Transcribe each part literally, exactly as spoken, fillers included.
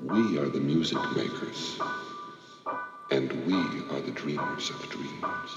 We are the music makers, and we are the dreamers of dreams.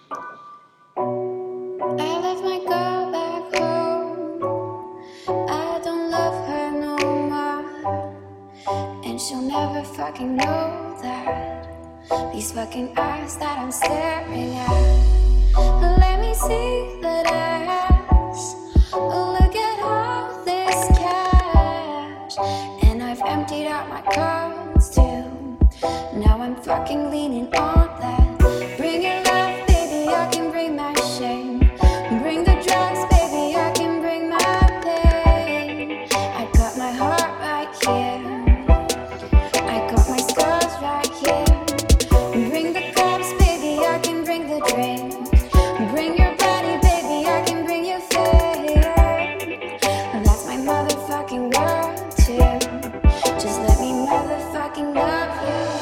I left my girl back home. I don't love her no more, and she'll never fucking know that. These fucking eyes that I'm staring at, let me see that ass. Look at all this cash, and I've emptied out my cards too. Now I'm fucking leaning on that. Bring your love, baby, I can bring my shame. Bring the drugs, baby, I can bring my pain. I got my heart right here, I got my scars right here. Bring the cops, baby, I can bring the drinks. Bring your body, baby, I can bring you fear. That's my motherfucking world too. Just let me motherfucking love you.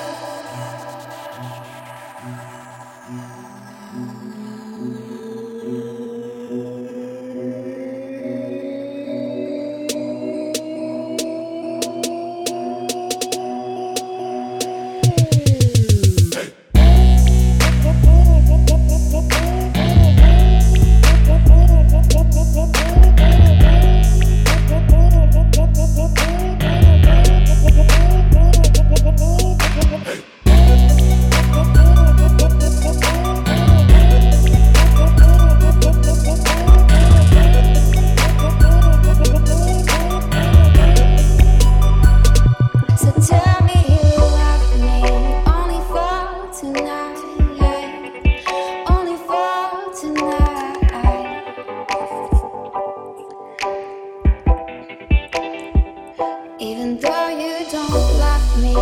Even though you don't love me,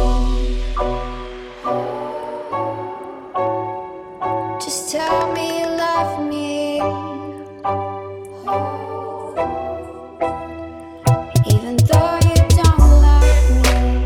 just tell me you love me. Even though you don't love me,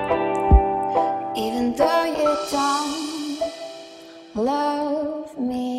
even though you don't love me.